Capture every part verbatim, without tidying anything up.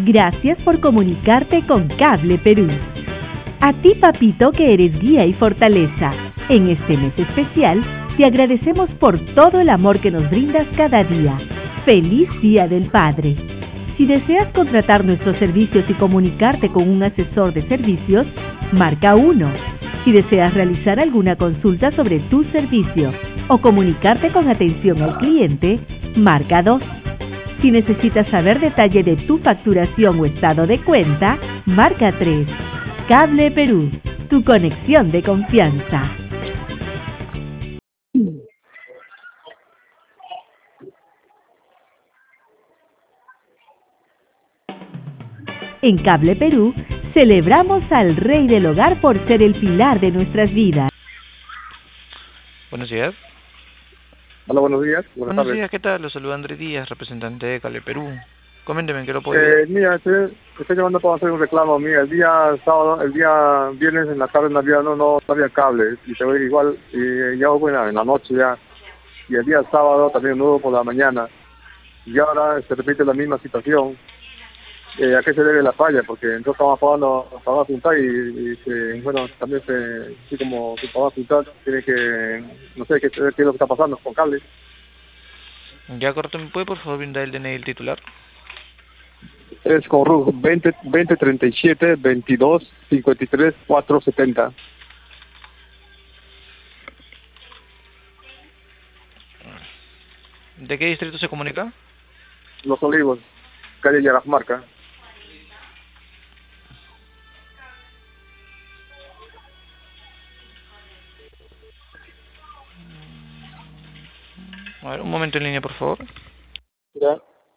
Gracias por comunicarte con Cable Perú. A ti, papito, que eres guía y fortaleza. En este mes especial, te agradecemos por todo el amor que nos brindas cada día. ¡Feliz Día del Padre! Si deseas contratar nuestros servicios y comunicarte con un asesor de servicios, marca uno. Si deseas realizar alguna consulta sobre tu servicio o comunicarte con atención al cliente, marca dos. Si necesitas saber detalle de tu facturación o estado de cuenta, marca tres. Cable Perú, tu conexión de confianza. En Cable Perú, celebramos al Rey del Hogar por ser el pilar de nuestras vidas. Buenos días. Hola, buenos días. Buenas Buenos tardes. días, ¿qué tal? Los saluda Andrés Díaz, representante de Cable Perú. Coménteme, ¿en qué lo puedo Eh, ayudar? mira, estoy, estoy llamando para hacer un reclamo. Mira, el día sábado, el día viernes en la tarde en Navidad no, no, no había cable. Y te voy igual, y ya bueno, en la noche ya. Y el día sábado también no hubo por la mañana. Y ahora se repite la misma situación. Eh, ¿A qué se debe la falla? Porque nosotros estamos pagando, pagando a juntar y, y se, bueno, también se, así como se paga a juntar, tiene que, no sé qué, qué es lo que está pasando con cable. Ya, correcto, ¿me puede por favor brindar el D N I del titular? Es con R U veinte, veinte treinta y siete, veintidós, cincuenta y tres, cuatrocientos setenta. ¿De qué distrito se comunica? Los Olivos, calle Yarasmarca. A ver, un momento en línea, por favor. Ya.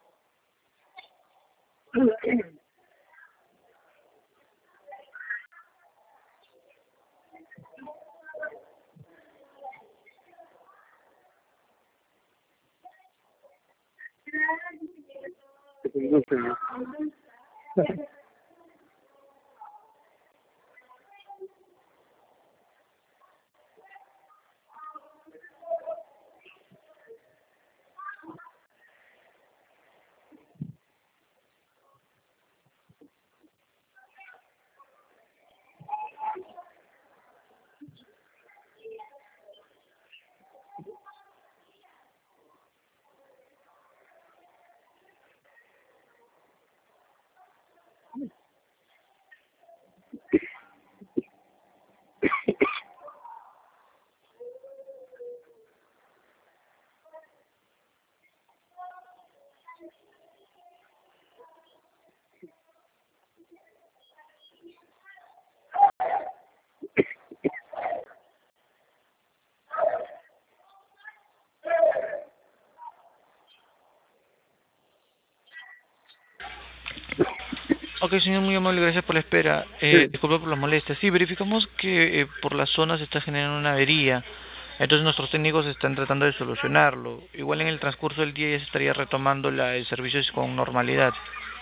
Ok, señor, muy amable, gracias por la espera. Eh, Sí. disculpa por las molestias. Sí, verificamos que eh, por la zona se está generando una avería. Entonces nuestros técnicos están tratando de solucionarlo. Igual en el transcurso del día ya se estaría retomando la, el servicio con normalidad.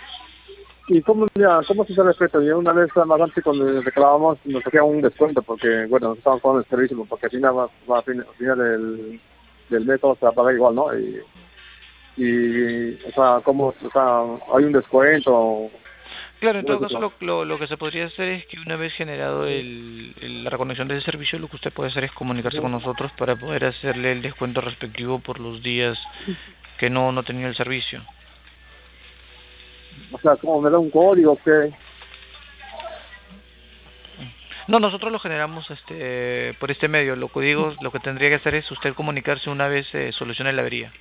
¿Y cómo, ya, cómo se respeta? Yo una vez más antes cuando reclamamos nos hacían un descuento porque, bueno, nos estaban pagando el servicio porque al final, va, va a fin- al final del, del mes todo se va a pagar igual, ¿no? Y, y, o sea, ¿cómo, o sea, hay un descuento? Claro, en ¿Cómo todo es caso eso? lo, lo, lo que se podría hacer es que una vez generado el, el- la reconexión de ese servicio, lo que usted puede hacer es comunicarse con nosotros para poder hacerle el descuento respectivo por los días que no, no tenía el servicio. O sea, ¿cómo me da un código que No, nosotros lo generamos este por este medio. Lo que digo, lo que tendría que hacer es usted comunicarse una vez eh, solucione la avería.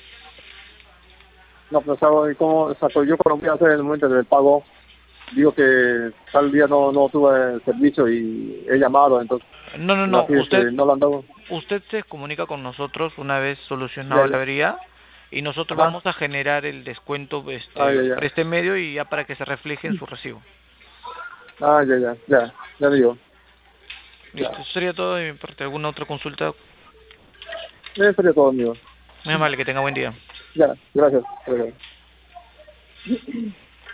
no, pero, o sea, ¿cómo, o sea, pues yo cuando voy a hacer en el momento del pago, digo que tal día no, no tuve el servicio y he llamado, entonces, No, no, no. así es, Usted que no lo han dado. usted se comunica con nosotros una vez Ya, solucionado la ya. avería y nosotros Ajá. vamos a generar el descuento Ah, ya, este ya. por este medio y ya para que se refleje en su recibo. Ah, ya, ya, ya. Ya digo. Listo, Ya. eso sería todo de mi parte. ¿Alguna otra consulta? Eso sería todo, amigo. Muy amable, que tenga buen día. Ya, gracias. gracias.